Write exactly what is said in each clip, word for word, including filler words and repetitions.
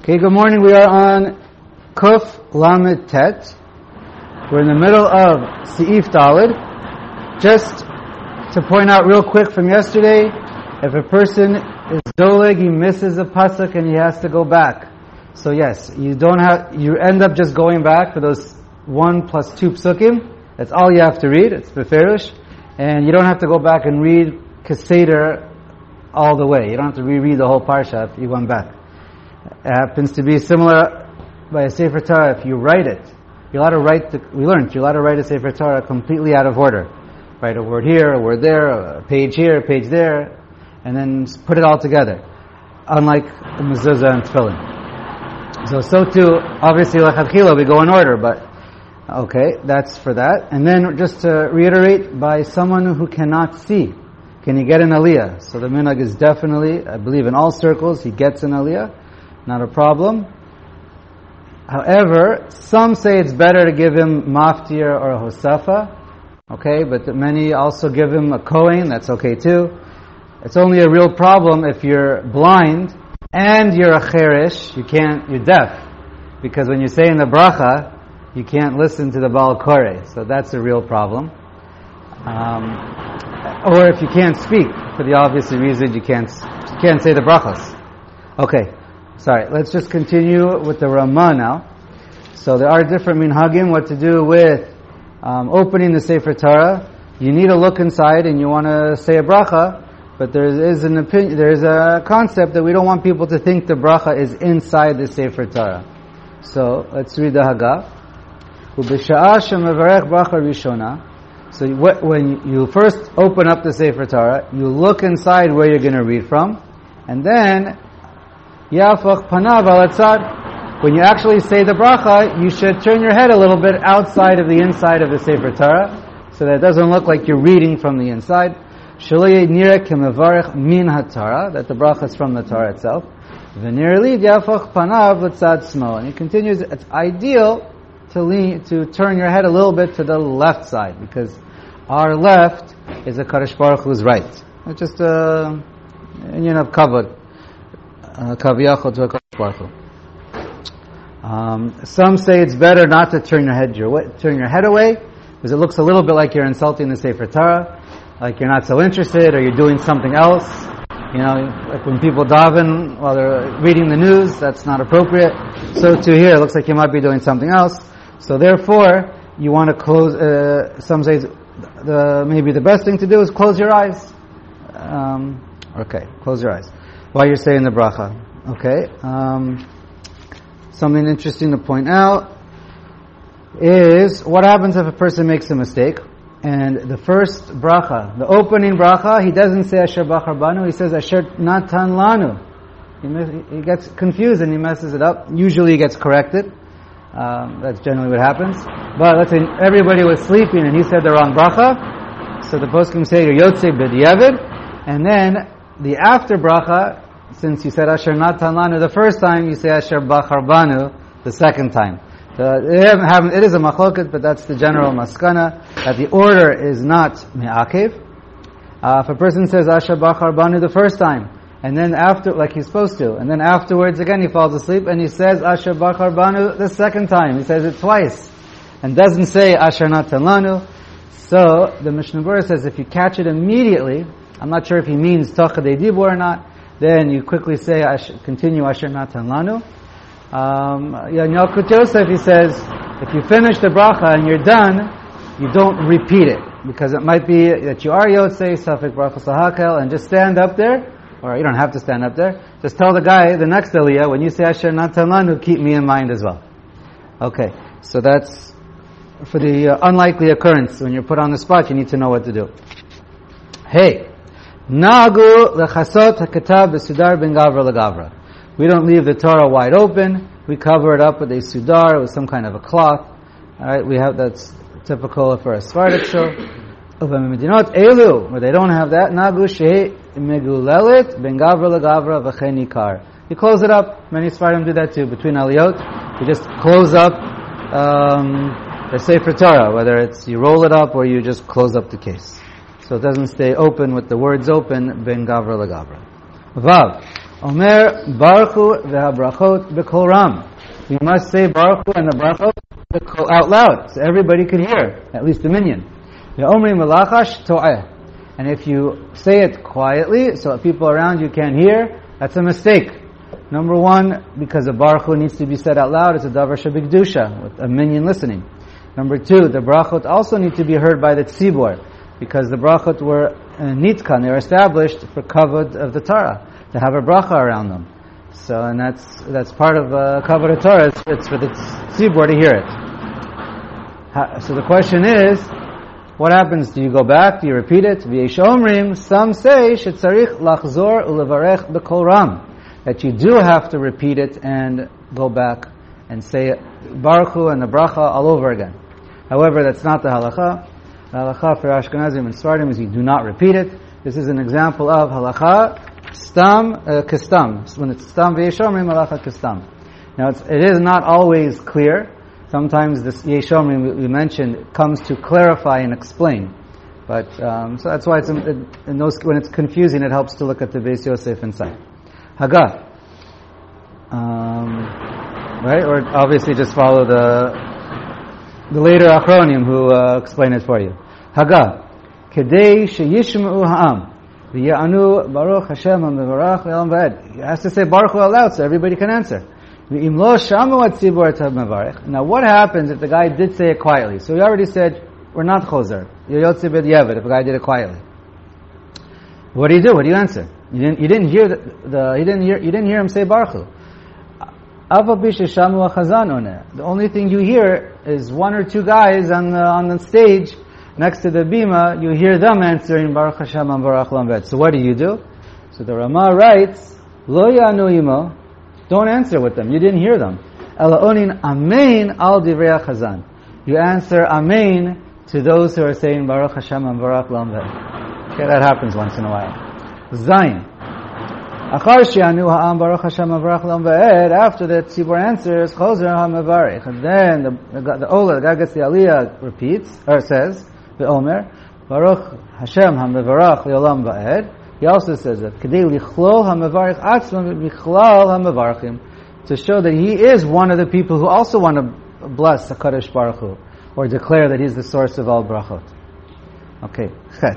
Okay, good morning. We are on Kuf Lamed Tet. We're in the middle of Seif Daled. Just to point out real quick from yesterday, if a person is doleg, he misses a pasuk and he has to go back. So yes, you don't have, you end up just going back for those one plus two psukim. That's all you have to read. It's beferish. And you don't have to go back and read Keseder all the way. You don't have to reread the whole parsha if you went back. It happens to be similar by a Sefer Torah. If you write it, you're allowed to write, the, we learned, you're allowed to write a Sefer Torah completely out of order. Write a word here, a word there, a page here, a page there, and then put it all together. Unlike the mezuzah and tefillin. So, so too, obviously, lechatchila, we go in order, but, okay, that's for that. And then, just to reiterate, by someone who cannot see, can he get an aliyah? So the minhag is definitely, I believe in all circles, he gets an aliyah. Not a problem. However, some say it's better to give him maftir or a hosafa. Okay, but many also give him a kohen. That's okay too. It's only a real problem if you're blind and you're a cherish. You can't, you're deaf. Because when you say in the bracha, you can't listen to the Baal Koreh. So that's a real problem. Um, or if you can't speak, for the obvious reason you can't, you can't say the brachas. Okay. Sorry, let's just continue with the Ramah now. So there are different minhagim, what to do with um, opening the Sefer Torah. You need to look inside and you want to say a bracha, but there is an opinion, there is a concept that we don't want people to think the bracha is inside the Sefer Torah. So let's read the Haggah. Ubisha'ah shemevarech bracha rishona. So when you first open up the Sefer Torah, you look inside where you're going to read from, and then Yafach panav al atzad. When you actually say the bracha, you should turn your head a little bit outside of the inside of the Sefer Torah, so that it doesn't look like you're reading from the inside. Shelo nireh kemevarech min haTorah, that the bracha is from the Torah itself. V'nir lid yafach panav l'tzad smo. And he continues, it's ideal to lean, to turn your head a little bit to the left side, because our left is a Kadosh Baruch Hu's right. It's just a union of kavod. Kaviyachol to a Kadosh Baruch Hu. Um, some say it's better not to turn your head your way, turn your head away, because it looks a little bit like you're insulting the Sefer Torah, like you're not so interested, or you're doing something else. You know, like when people daven while they're reading the news, that's not appropriate. So too here, it looks like you might be doing something else. So therefore, you want to close. Uh, some say the maybe the best thing to do is close your eyes. Um, okay, close your eyes while you're saying the bracha. Okay. Um, something interesting to point out is what happens if a person makes a mistake. And the first bracha, the opening bracha, he doesn't say Asher Bachar Banu, he says Asher Natan Lanu. He, he gets confused and he messes it up. Usually he gets corrected. Um, that's generally what happens. But let's say everybody was sleeping and he said the wrong bracha. So the poskim say Yotze B'diavad. And then the after bracha, since you said Asher Natan Lanu the first time, you say Asher Bachar Banu the second time. So it is a machloket, but that's the general maskana, that the order is not me'akev. Uh, if a person says Asher Bachar Banu the first time, and then after, like he's supposed to, and then afterwards again he falls asleep and he says Asher Bachar Banu the second time, he says it twice, and doesn't say Asher Natan Lanu. So the Mishnah Berurah says if you catch it immediately, I'm not sure if he means Tachadei Dibur or not, then you quickly say, continue Asher Natan Lanu. Um, Yalkut Yosef, he says, if you finish the bracha and you're done, you don't repeat it, because it might be that you are Yotzei, Safek Brachos Lahakel, and just stand up there, or you don't have to stand up there, just tell the guy, the next aliyah, when you say Asher Natan Lanu, keep me in mind as well. Okay, so that's for the uh, unlikely occurrence. When you're put on the spot, you need to know what to do. Hey, Nagu lechasot hakatav b'sudar ben gavra legavra. We don't leave the Torah wide open. We cover it up with a sudar, with some kind of a cloth. Alright, we have, that's typical for a Sephardic show. Medinot elu, where they don't have that, nagu shei megulelet ben gavra legavra v'chen ikar. You close it up. Many Sephardim do that too. Between aliyot, you just close up um, the Sefer Torah, whether it's you roll it up or you just close up the case. So it doesn't stay open with the words open, ben gavra legavra. Vav. Omer Baruch Hu v'habrachot b'kol ram. You must say Baruch Hu and the brachot out loud, so everybody could hear, at least the minyan. Ve'omrim v'lachash to'eh. And if you say it quietly, so people around you can't hear, that's a mistake. Number one, because the Baruch Hu needs to be said out loud, it's a davar shebigdusha, with a minyan listening. Number two, the brachot also need to be heard by the tzibor, because the brachot were uh, nitkan, they were established for kavod of the Torah, to have a bracha around them. So, and that's that's part of uh, kavod of Torah, it's, it's for the tzibor to hear it. Ha, so the question is, what happens? Do you go back? Do you repeat it? V'yesh omrim, some say, shetzarich lachzor ulevarech b'kol ram, that you do have to repeat it and go back and say it, Baruch Hu and the bracha all over again. However, that's not the halacha. The halacha for Ashkenazim and Sfardim is you do not repeat it. This is an example of halacha stam uh, kistam. When it's stam v'yesh omrim, halacha kistam. Now, it's, it is not always clear. Sometimes this yesh omrim we mentioned comes to clarify and explain. But um, so that's why it's in, in those, when it's confusing, it helps to look at the Beis Yosef inside. Haga. Um, right? Or obviously just follow the the later Achronim who uh, explain it for you. Haga. Kedei sheyishma'u ha'am. V'ya'anu Baruch Hashem ha'mevarach le'olam v'ed. You have to say Baruch Hu aloud so everybody can answer. Now what happens if the guy did say it quietly? So we already said, we're not chozer. You're yotze b'diavad if a guy did it quietly. What do you do? What do you answer? You didn't, you didn't hear the, the you didn't hear you didn't hear him say Baruch Hu. The only thing you hear is one or two guys on the on the stage next to the bima. You hear them answering Baruch Hashem and Baruch Lam. So what do you do? So the Rama writes, Lo yanu imo. Don't answer with them. You didn't hear them. Ela onin amen al divrei chazan. You answer amen to those who are saying Baruch Hashem and Baruch Lam. Okay, that happens once in a while. Zayin. Achar she'anu ha'am Baruch Hashem and Baruch Lam. After the tzibur answers, chozer ha'mevarich. And then the, the, the Ola, the guy gets the Aliyah, repeats, or says, the Omer, Baruch Hashem ha'mevarach le'olam va'ed. He also says that Kedei lichlol ha'mevarich atzmam bichlal ha'mevarchim, to show that he is one of the people who also want to bless HaKadosh Baruch Hu, or declare that he's the source of all brachot. Okay, chet.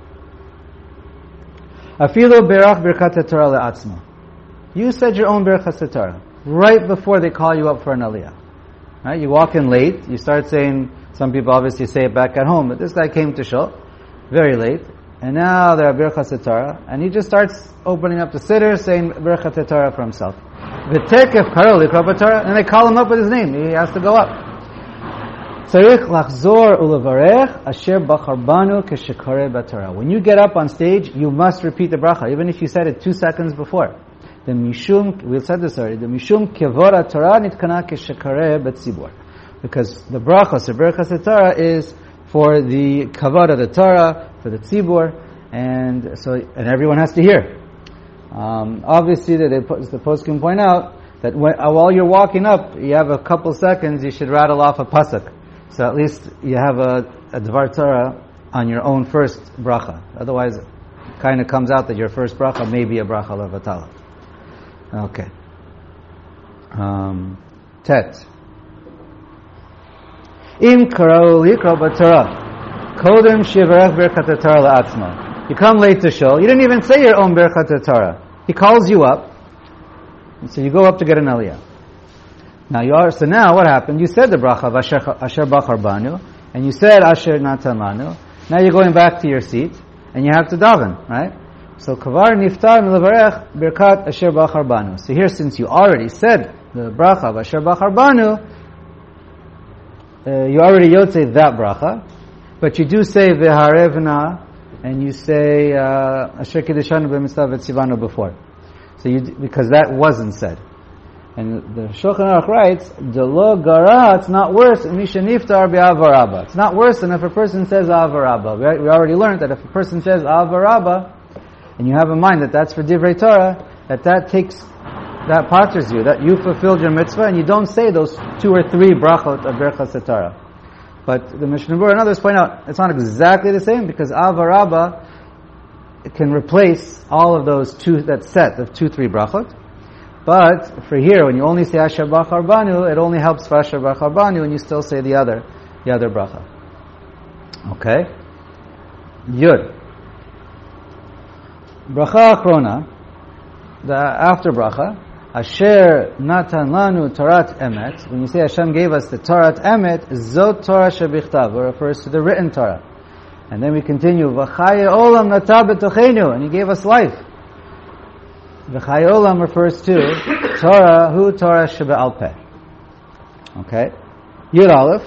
Afilo berach birkat Torah le'atzma. You said your own birkat Torah right before they call you up for an aliyah. Right? You walk in late. You start saying. Some people obviously say it back at home, but this guy came to shul very late. And now there are Birchas Torah, and he just starts opening up the siddur, saying Birchas Torah for himself. V'tekef karol likra Torah, and they call him up with his name. He has to go up. Tzarich lachzor ulevarech asher bachar banu keshekare b'Torah. When you get up on stage, you must repeat the bracha, even if you said it two seconds before. The mishum, we said this already. The mishum kevora Torah nitkana keshekare b'tzibur, because the bracha, the Birchas Torah, is for the kavod of the Torah, for the tzibur, and so and everyone has to hear. Um, obviously, the, the poskim point out that when, while you're walking up, you have a couple seconds. You should rattle off a pasuk, so at least you have a, a dvar Torah on your own first bracha. Otherwise, it kind of comes out that your first bracha may be a bracha levatala. Okay. Um, tet. Im karau likra b'Torah, kodem shivarech birkat Torah la'atzma. You come late to shul. You didn't even say your own birkat Torah. He calls you up, and so you go up to get an aliyah. Now you are. So now what happened? You said the bracha of asher, asher bachar banu, and you said asher natan lanu. Now you're going back to your seat, and you have to daven, right? So kavar niftar milavarech birkat asher bachar banu. So here, since you already said the bracha of asher bachar banu, Uh, you already yotze that bracha, but you do say v'harevna, and you say asher kedeshanu b'mitzvah v'tzivanu before. So you because that wasn't said, and the Shulchan Aruch writes, "Delo gara." It's not worse. Misha niftar be'avarabba. It's not worse than if a person says avarabba. We, we already learned that if a person says avarabba, and you have in mind that that's for divrei Torah, that that takes. That patters you, that you fulfilled your mitzvah, and you don't say those two or three brachot of Birchas Torah. But the Mishnah Berurah and others point out it's not exactly the same, because Avarabba it can replace all of those two, that set of two, three brachot. But for here, when you only say Asher Bachar Banu, it only helps for Asher Bachar Banu, and you still say the other, the other bracha. Okay? Yud. Bracha Achrona, the after bracha, Asher Natan Lanu Torat Emet. When you say Hashem gave us the Torat Emet, Zot Torah Shebichtav, it refers to the written Torah. And then we continue, V'chaye Olam Nata B'tochenu, and He gave us life. V'chaye Olam refers to Torah, Hu Torah Shebe'al Peh. Okay? Yud Aleph.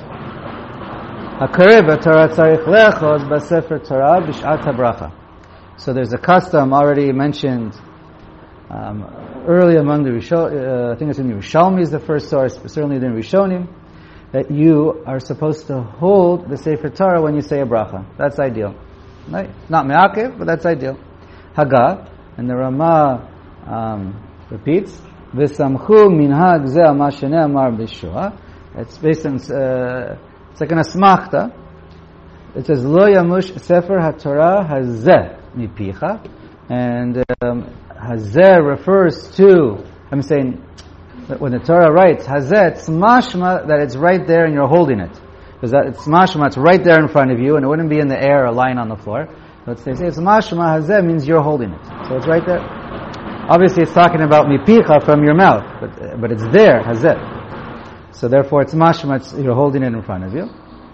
HaKareh Torah Tzarich Le'echod B'Sefer Torah B'Shat HaBracha. So there's a custom already mentioned um, early among the Rishon, uh, I think it's in the Rishonim is the first source, but certainly in the Rishonim, that you are supposed to hold the Sefer Torah when you say a bracha. That's ideal. Right? Not me'akev, but that's ideal. Haga, and the Ramah um, repeats, V'samchu minhag ze ma shene'amar b'shua. It's based on, uh, it's like an asmachta. It says, Lo yamush sefer haTorah hazeh mipicha. And um, hazeh refers to, I'm saying, that when the Torah writes hazeh, it's mashma that it's right there and you're holding it. Because that it's mashma, it's right there in front of you and it wouldn't be in the air or lying on the floor. But they say it's mashma, hazeh means you're holding it. So it's right there. Obviously it's talking about mipicha, from your mouth, but but it's there, hazeh. So therefore it's mashma, it's, you're holding it in front of you.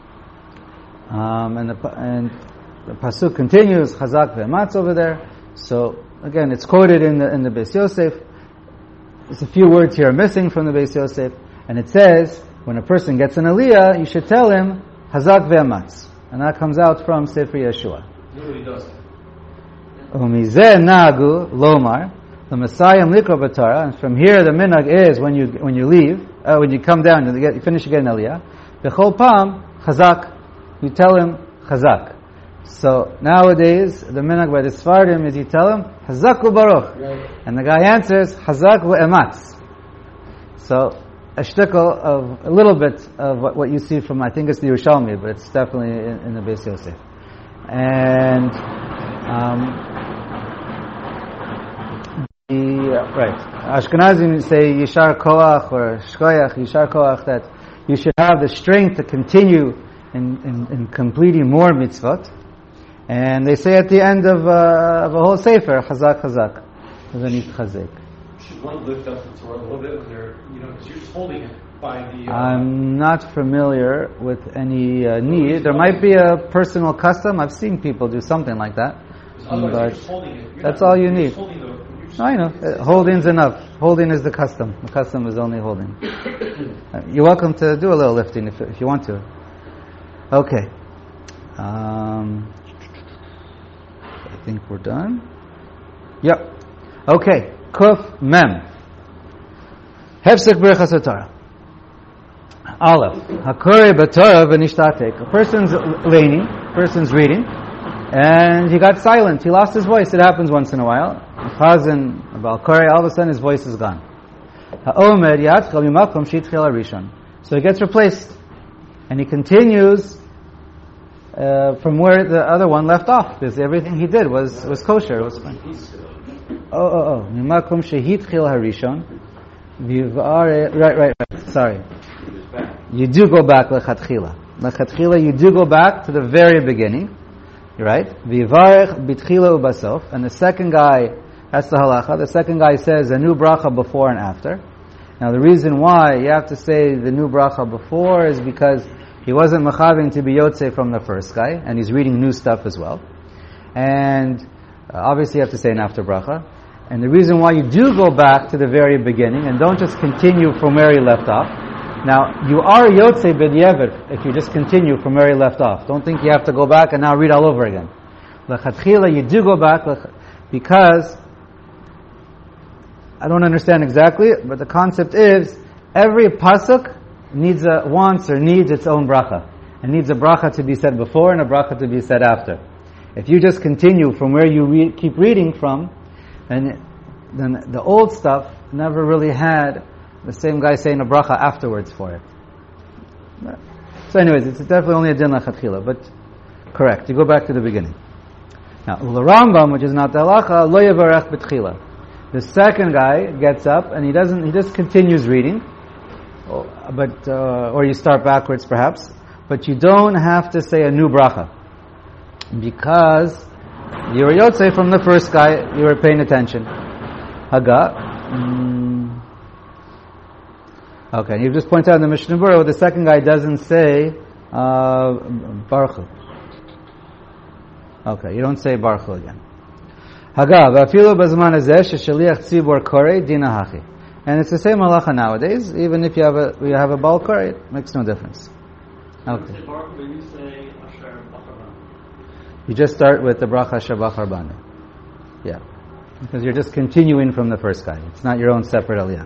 Um, and, the, and the pasuk continues, Chazak ve'ematz over there. So again, it's quoted in the in the Beis Yosef. There's a few words here missing from the Beis Yosef, and it says when a person gets an aliyah, you should tell him Chazak ve'ematz, and that comes out from Sefer Yeshua. No, he doesn't. Umizeh nagu lomar the Messiah likro b'Torah, and from here the minhag is when you when you leave, uh, when you come down, you, get, you finish again aliyah. B'chol pam Chazak. You tell him Chazak. So nowadays, the minhag by the Sfardim is you tell him Chazak u'baruch, right. And the guy answers Chazak u'ematz. So a shtickle of a little bit of what, what you see from, I think it's the Yerushalmi, but it's definitely in, in the Beis Yosef. And um, the uh, right Ashkenazim say Yishar Koach or Shkoyach Yishar Koach, that you should have the strength to continue In, in, in completing more mitzvot, and they say at the end of, uh, of a whole sefer, Chazak, Chazak, Chazanit Chazek. Should one lift up the Torah a little bit when they're, you know, because you're just holding it by the. Uh, I'm not familiar with any uh, need. There might be a personal custom. I've seen people do something like that. But just holding it. You're that's not, all you need. the, no, I know. Uh, holding's enough. Holding is the custom. The custom is only holding. uh, you're welcome to do a little lifting if, if you want to. Okay. Um, I think we're done. Yep. Okay. Kuf Mem. Hefsek Berachas HaTorah. Aleph. Hakore b'Torah v'nishtatek. A person's leaning, person's reading, and he got silent. He lost his voice. It happens once in a while. Chazan, Balkore, all of a sudden his voice is gone. Ha'omer yatchel mimakom shitchel harishon. So he gets replaced. And he continues uh, from where the other one left off, because everything he did was, was kosher, was fine. Oh, oh, oh. Mimakom shehitchil harishon. Right, right, right. Sorry. You do go back lechatchila. Lechatchila, you do go back to the very beginning. Right? V'yivarech bitchila ubasof. And the second guy, that's the halacha, the second guy says a new bracha before and after. Now the reason why you have to say the new bracha before is because he wasn't machaving to be yotze from the first guy, and he's reading new stuff as well. And uh, obviously you have to say an after bracha. And the reason why you do go back to the very beginning and don't just continue from where you left off. Now, you are yotze b'diavad if you just continue from where you left off. Don't think you have to go back and now read all over again. L'chatchila, you do go back because I don't understand exactly, but the concept is every pasuk needs a wants or needs its own bracha. It needs a bracha to be said before and a bracha to be said after. If you just continue from where you re- keep reading from, then then the old stuff never really had the same guy saying a bracha afterwards for it. So anyways, it's definitely only a din l'chatchila, but correct. You go back to the beginning. Now, Ula Rambam, which is not the halacha, lo yavarech b'tchila. The second guy gets up and he doesn't. He just continues reading, but uh, or you start backwards perhaps, but you don't have to say a new bracha because you were yotzei from the first guy. You were paying attention. Haga. Mm. Okay, you've just pointed out in the Mishnah Berurah the second guy doesn't say uh, Baruch Hu. Okay, you don't say Baruch Hu again. Haga, v'afilu b'zman hazeh sheshaliach tzibor korei dina hachi. And it's the same halacha nowadays. Even if you have a you have a bal korei, it makes no difference. Okay. You just start with the bracha Asher Bachar Banu. Yeah, because you're just continuing from the first guy. It's not your own separate aliyah.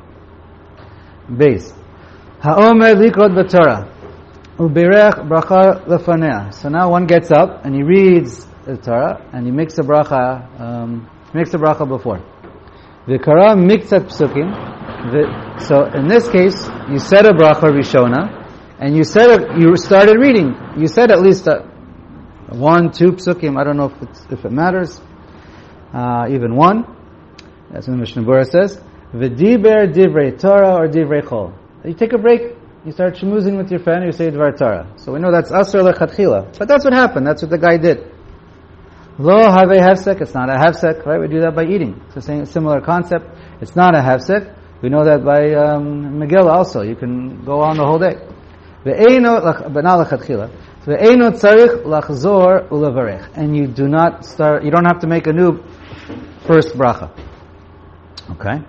Base. Ha'omer likrot b'Torah u'birech bracha lefanea. So now one gets up and he reads the Torah and he makes a bracha. Um, makes a bracha before. V'kara miktzat psukim. So in this case, you said a bracha rishona, and you said a, you started reading. You said at least a, one, two psukim. I don't know if it's, if it matters. Uh, even one. That's what the Mishnah Berurah says. V'diber divrei Torah or divrei chol. You take a break. You start shmuzing with your friend. You say dvar Torah. So we know that's asur lechatchila. But that's what happened. That's what the guy did. Lo have hefsek. It's not a hefsek, right? We do that by eating. It's the same similar concept. It's not a hefsek. We know that by um, Megillah also. You can go on the whole day. Ve'eino, but not lechatchila. Ve'eino tzarich lachzor ulevarech. And you do not start. You don't have to make a new first bracha. Okay.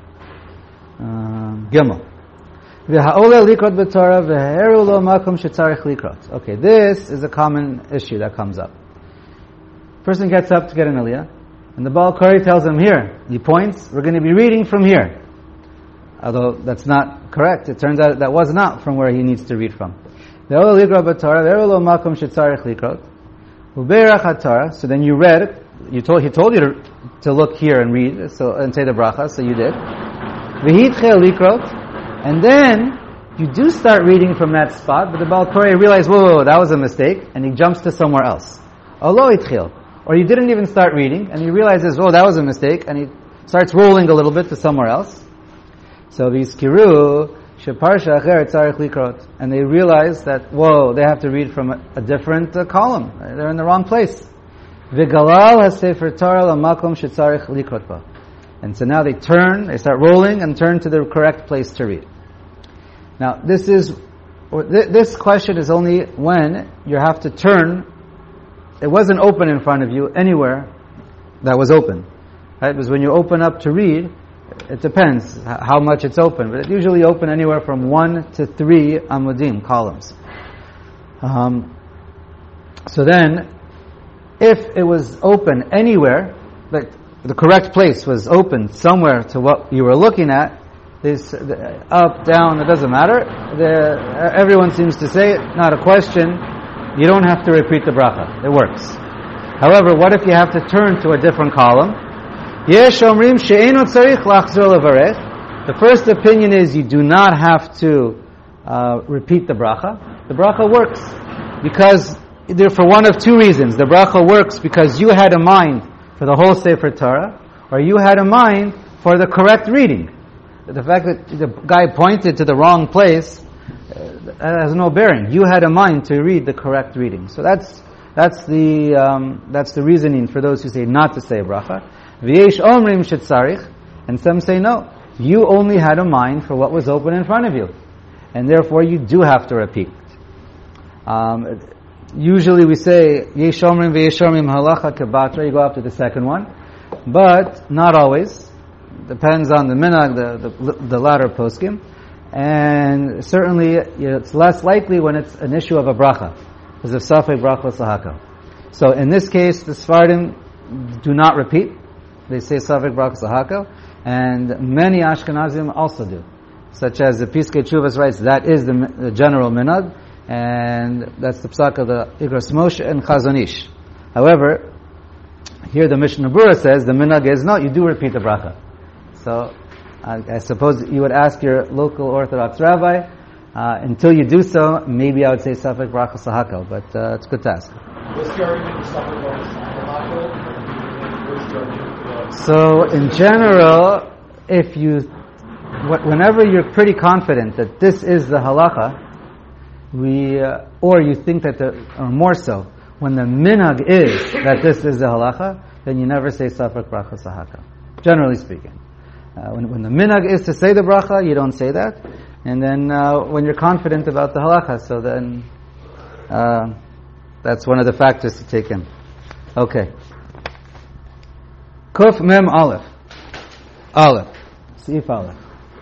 Um, Gimel. V'ha'oleh likrot b'Torah v'heru lo makom shetzarich likrot. Okay, this is a common issue that comes up. Person gets up to get an aliyah, and the Baal Kori tells him, here, he points, we're going to be reading from here. Although that's not correct. It turns out that was not from where he needs to read from. V'ha'oleh likrot b'Torah v'heru lo makom shetzarich likrot. U'beirach ha'Torah. So then you read, you told, he told you to, to look here and read, so, and say the bracha, so you did. V'hitchel likrot. And then, you do start reading from that spot, but the Baal Korei realizes, whoa, whoa, whoa, that was a mistake, and he jumps to somewhere else. Olo itchil. Or you didn't even start reading, and he realizes, oh, that was a mistake, and he starts rolling a little bit to somewhere else. So these kiru, sheparsha acher tzarich likrot. And they realize that, whoa, they have to read from a, a different uh, column. They're in the wrong place. V'galal ha-sefer Torah l'makom shetzarich likrot ba. And so now they turn, they start rolling and turn to the correct place to read. Now, this is, or th- this question is only when you have to turn. It wasn't open in front of you anywhere that was open, right? Because when you open up to read, it depends how much it's open, but it's usually open anywhere from one to three amudim, columns. Um, so then, if it was open anywhere, like the correct place was open somewhere to what you were looking at, this up, down, it doesn't matter. The, everyone seems to say it, not a question. You don't have to repeat the bracha. It works. However, what if you have to turn to a different column? Yesh omrim she'eino tzarich lachzor levarech. The first opinion is you do not have to uh, repeat the bracha. The bracha works because either for one of two reasons. The bracha works because you had a mind for the whole Sefer Torah, or you had a mind for the correct reading. The fact that the guy pointed to the wrong place uh, has no bearing. You had a mind to read the correct reading. So that's that's the um, that's the reasoning for those who say not to say bracha. V'yesh omrim shetzarich, and some say no. You only had a mind for what was open in front of you, and therefore you do have to repeat. Um, usually we say yesh omrim v'yesh omrim halacha kebatra. You go up to the second one, but not always. Depends on the minhag, the, the the latter poskim, and certainly you know, it's less likely when it's an issue of a bracha, because of safek bracha sahaka. So in this case, the Sfardim do not repeat; they say safek bracha sahaka, and many Ashkenazim also do, such as the Piskei Teshuvos writes that is the, the general minhag, and that's the psak of the Igros Moshe and Chazon Ish. However, here the Mishnah Berurah says the minhag is no, you do repeat the bracha. So, I, I suppose you would ask your local Orthodox rabbi. Uh, until you do so, maybe I would say safek bracha sahaka, but uh, it's good to ask. What's the argument for safek bracha sahaka? So, in general, if you, wh- whenever you're pretty confident that this is the halacha, we, uh, or you think that the, or more so, when the minhag is that this is the halacha, then you never say safek bracha sahaka. Generally speaking, uh, when, when the minhag is to say the bracha, you don't say that, and then uh, when you're confident about the halacha, so then uh, that's one of the factors to take in. Okay. Kuf mem aleph. Aleph. Seif aleph.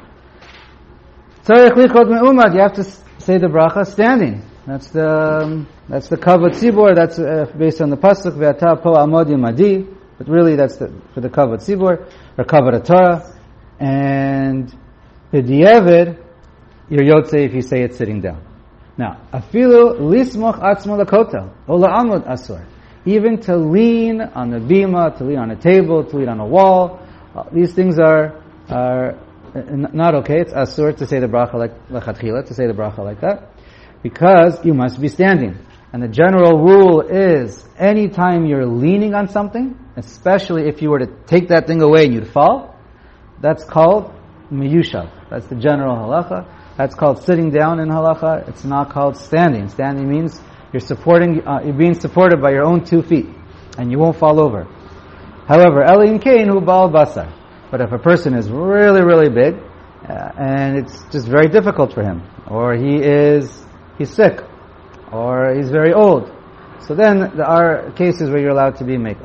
Tzarech lichot me'umad. You have to say the bracha standing. That's the um, that's the kavod tzibur. That's uh, based on the pasuk ve'ata po amod yimadi. But really, that's the, for the kavod tzibur or kavod Torah. And b'diavad, you're yotze if you say it sitting down. Now, afilu lismoch atzmo lakotel o la'amod asur. Even to lean on the bima, to lean on a table, to lean on a wall, uh, these things are are n- not okay. It's asur to say the bracha like lechatchila, to say the bracha like that, because you must be standing. And the general rule is, anytime you're leaning on something, especially if you were to take that thing away and you'd fall, that's called miyushav. That's the general halacha. That's called sitting down in halacha. It's not called standing. Standing means you're supporting, uh, you're being supported by your own two feet, and you won't fall over. However, Elin Kain hu bal basar. But if a person is really, really big, uh, and it's just very difficult for him, or he is, he's sick, or he's very old, so then there are cases where you're allowed to be mekel.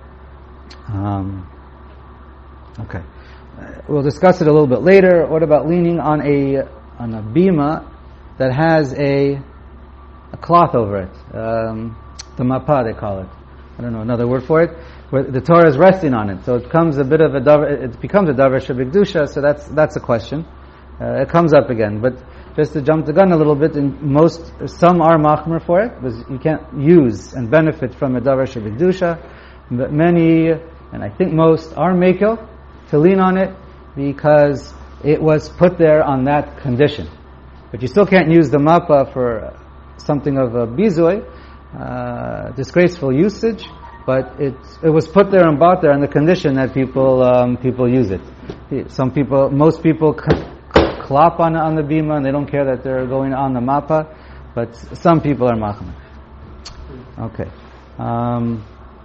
Um, okay. Uh, we'll discuss it a little bit later. What about leaning on a, on a bima that has a a cloth over it, um, the mapa they call it. I don't know another word for it. Where the Torah is resting on it, so it becomes a bit of a davar, it becomes a davar shebigdusha. So that's that's a question. Uh, it comes up again, but just to jump the gun a little bit, in most some are machmer for it because you can't use and benefit from a davar shebigdusha. But many, and I think most, are mekel to lean on it because it was put there on that condition. But you still can't use the mapa for something of a bizoy, uh, disgraceful usage, but it it was put there and bought there on the condition that people um, people use it. Some people, most people c- clop on on the bima and they don't care that they're going on the mapa, but some people are machmer. Okay. Um,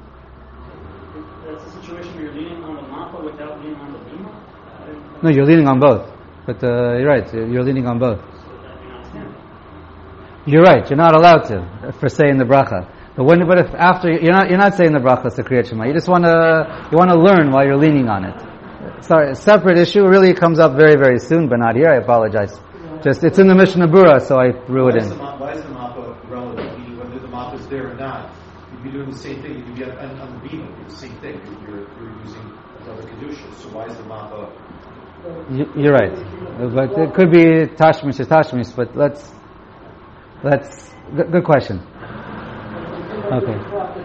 That's a situation where you're leaning on the mapa without leaning on the bima? no, you're leaning on both, but uh, you're right. You're leaning on both. You're right. You're not allowed to for saying the bracha. But when, but if after you're not, you're not saying the brachas to Kriyat Shema. You just want to, you want to learn while you're leaning on it. Sorry, a separate issue. Really comes up very, very soon, but not here. I apologize. Just it's in the Mishnah Berurah, so I threw it in. Why is the mappa relevant? Meaning whether the mappa is there or not, you'd be doing the same thing. You'd be on, on the bima, it's the same thing. You're, you're using another kedusha. So why is the mappa? You, you're right, but it could be tashmish or tashmish. But let's. That's good, good question. Okay.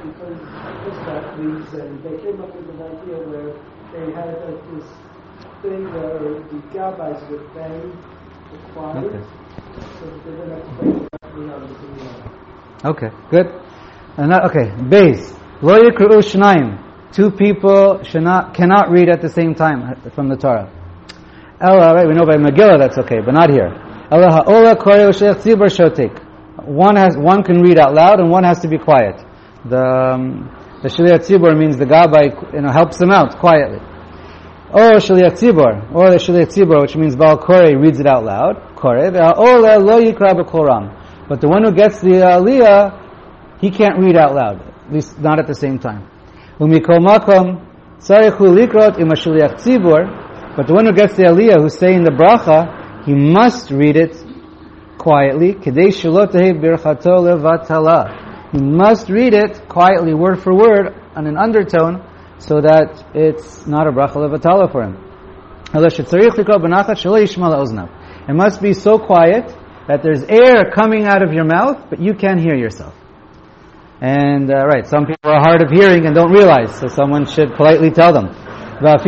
They came up with an idea where they had like this thing where the rabbis would bang the choir, Okay. so that they didn't have to bang directly on the bima. Okay, good. And that, okay, Beis. Lo yikru shnayim. Two people should not, cannot read at the same time from the Torah. Ella, right, we know by Megillah that's okay, but not here. Ella ha'ola koreh u'shech tzibur shotek. One has, one can read out loud and one has to be quiet. The, um, the Shliach Tzibur means the Gabbai, you know, helps them out quietly. Or Shliach Tzibur, or the Shliach Tzibur, which means Baal Koreh reads it out loud. Koreh, ve'ha'ola lo yikra b'kol ram. But the one who gets the aliyah, he can't read out loud, at least not at the same time. Umikol makom tzarichu likrot im Shliach Tzibur. But the one who gets the aliyah, who's saying the bracha, he must read it quietly. Kedei shelo tehei birchato levatala. You must read it quietly, word for word, on an undertone, so that it's not a bracha levatala for him. It must be so quiet that there's air coming out of your mouth, but you can't hear yourself. And uh, right, some people are hard of hearing and don't realize, so someone should politely tell them. The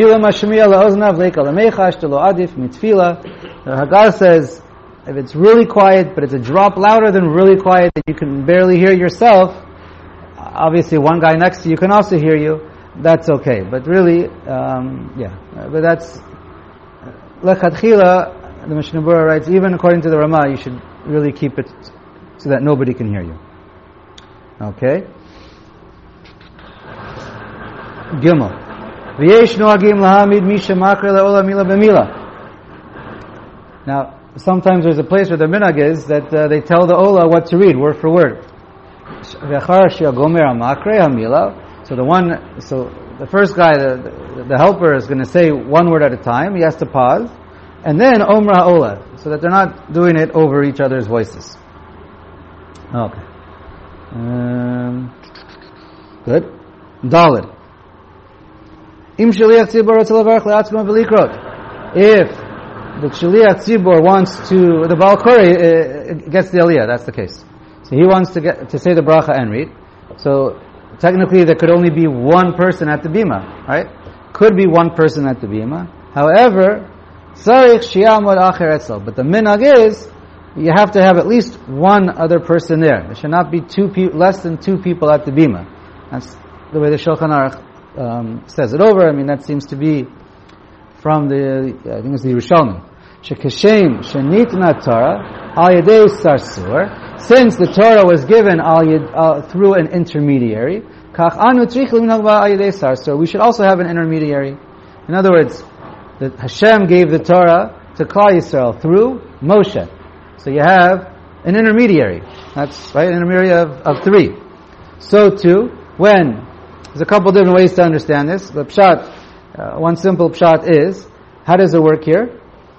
Haggah says, if it's really quiet, but it's a drop louder than really quiet, that you can barely hear yourself, obviously one guy next to you can also hear you. that's okay. But really, um, yeah, uh, but that's lechatchila. The Mishnah Berurah writes, even according to the Ramah, you should really keep it so that nobody can hear you. Okay. Gimel. V'yesh noagim lahamid misha makra le'ola mila b'mila. Now, sometimes there's a place where the minhag is that uh, they tell the ola what to read, word for word. V'achar she'agomer ha'makra ha'mila. So the one, so the first guy, the, the, the helper, is going to say one word at a time. He has to pause, and then omra ha'ola, so that they're not doing it over each other's voices. Okay. Um, good. Daled. Im shaliach tzibur rotzeh levarach le'atzmo v'likrot. If the shaliach tzibur wants to, the Baal Korei uh, gets the aliyah, that's the case. So he wants to get to say the bracha and read. So technically there could only be one person at the bima, right? Could be one person at the bima. However, tzarich shi'amod acher etzel. But the minhag is, you have to have at least one other person there. There should not be two pe- less than two people at the bima. That's the way the Shulchan Aruch um, says it over. I mean, that seems to be from the, I think it's the Yerushalmi. Shekashem shenitna Torah al yedei sarsur. Since the Torah was given al yed, uh, through an intermediary, kach anu tzrich l'minhag al yedei sarsur. We should also have an intermediary. In other words, the Hashem gave the Torah to Klal Yisrael through Moshe. So you have an intermediary. That's right, an intermediary of, of three. So too, when there's a couple different ways to understand this. The pshat, uh, one simple pshat is, how does it work here?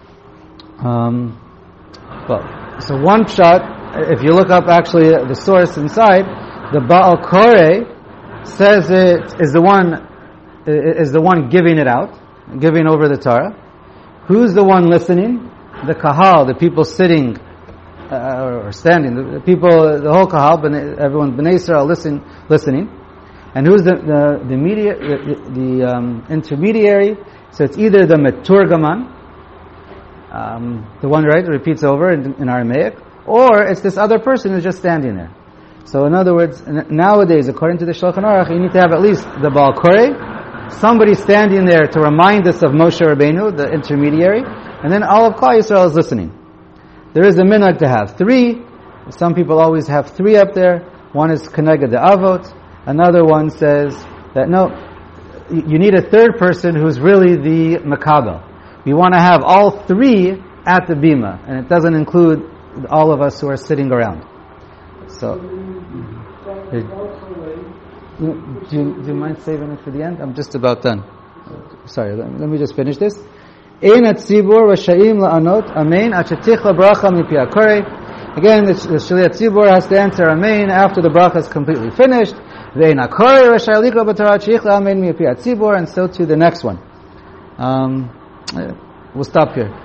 Um, well, so one pshat, if you look up actually the source inside, the Baal Korei says it is the one is the one giving it out, giving over the Torah. Who's the one listening? The kahal, the people sitting uh, or standing, the, the people, the whole kahal, everyone, Bnei Yisrael listen, listening. And who's the the, the, media, the, the um, intermediary? So it's either the meturgaman, um, the one right repeats over in, in Aramaic, or it's this other person who's just standing there. So in other words, nowadays, according to the Shulchan Aruch, you need to have at least the Baal Korei, somebody standing there to remind us of Moshe Rabbeinu, the intermediary, and then all of Klal Yisrael is listening. There is a minhag to have three. Some people always have three up there. One is Keneged the Avot. Another one says that no, you need a third person who's really the Makabel. We want to have all three at the bima, and it doesn't include all of us who are sitting around. So, do you, do you mind saving it for the end? I'm just about done. Sorry, let, let me just finish this. Ein hatzibur v'sha'im la'anot amen at shetichla bracha mipi hakorei. Again, the, the shaliach tzibur has to answer amen after the bracha is completely finished. Ve'ein hakorei v'sha'il likra b'torah shetichla amen mipi hatzibur, and so to the next one. Um, we'll stop here.